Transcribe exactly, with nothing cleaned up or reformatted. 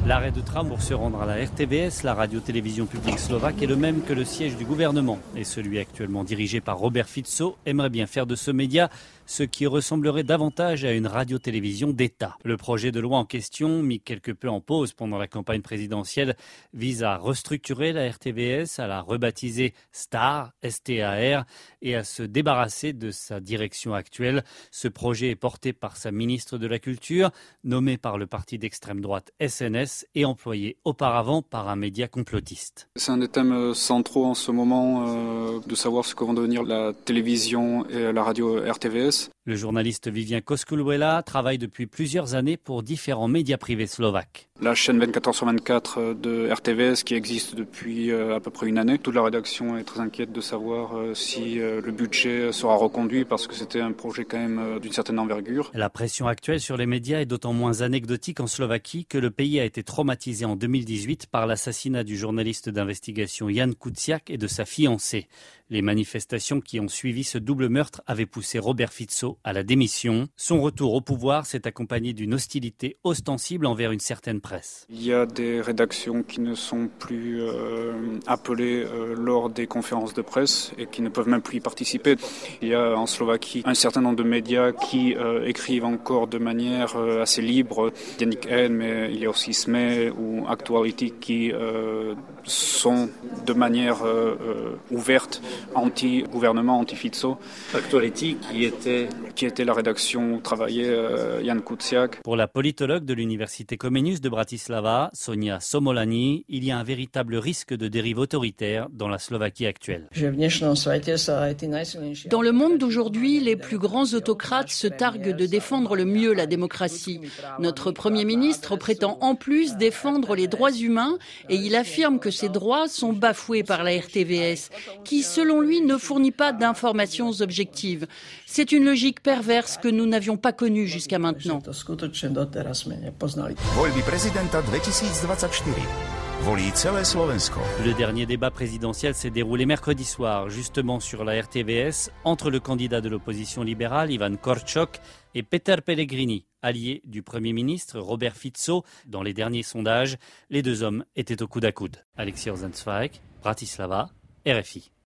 L'arrêt de tram pour se rendre à la R T V S, la radio-télévision publique slovaque, est le même que le siège du gouvernement. Et celui actuellement dirigé par Robert Fico aimerait bien faire de ce média ce qui ressemblerait davantage à une radio-télévision d'État. Le projet de loi en question, mis quelque peu en pause pendant la campagne présidentielle, vise à restructurer la R T V S, à la rebaptiser Star, S T A R, et à se débarrasser de sa direction actuelle. Ce projet est porté par sa ministre de la Culture, nommée par le parti d'extrême droite S N S et employé auparavant par un média complotiste. C'est un des thèmes centraux en ce moment, euh, de savoir ce que vont devenir la télévision et la radio R T V S. Le journaliste Vivien Koskuluela travaille depuis plusieurs années pour différents médias privés slovaques. La chaîne vingt-quatre heures sur vingt-quatre de R T V S qui existe depuis à peu près une année. Toute la rédaction est très inquiète de savoir si le budget sera reconduit parce que c'était un projet quand même d'une certaine envergure. La pression actuelle sur les médias est d'autant moins anecdotique en Slovaquie que le pays a été traumatisé en deux mille dix-huit par l'assassinat du journaliste d'investigation Jan Kuciak et de sa fiancée. Les manifestations qui ont suivi ce double meurtre avaient poussé Robert Fico à la démission. Son retour au pouvoir s'est accompagné d'une hostilité ostensible envers une certaine presse. Il y a des rédactions qui ne sont plus euh, appelées euh, lors des conférences de presse et qui ne peuvent même plus y participer. Il y a en Slovaquie un certain nombre de médias qui euh, écrivent encore de manière euh, assez libre. Deník N, mais il y a aussi S M E ou Aktuality qui euh, sont de manière euh, euh, ouverte anti-gouvernement, anti-Fico. Aktuality qui était... qui était la rédaction où travaillait euh, Jan Kuciak. Pour la politologue de l'université Comenius de Bratislava, Sonia Somolani, il y a un véritable risque de dérive autoritaire dans la Slovaquie actuelle. Dans le monde d'aujourd'hui, les plus grands autocrates se targuent de défendre le mieux la démocratie. Notre Premier ministre prétend en plus défendre les droits humains et il affirme que ces droits sont bafoués par la R T V S, qui, selon lui, ne fournit pas d'informations objectives. C'est une logique perverse que nous n'avions pas connue jusqu'à maintenant. Le dernier débat présidentiel s'est déroulé mercredi soir, justement sur la R T V S, entre le candidat de l'opposition libérale, Ivan Korčok, et Peter Pellegrini, allié du Premier ministre Robert Fico. Dans les derniers sondages, les deux hommes étaient au coude à coude. Alexis Rosenzweig, Bratislava, R F I.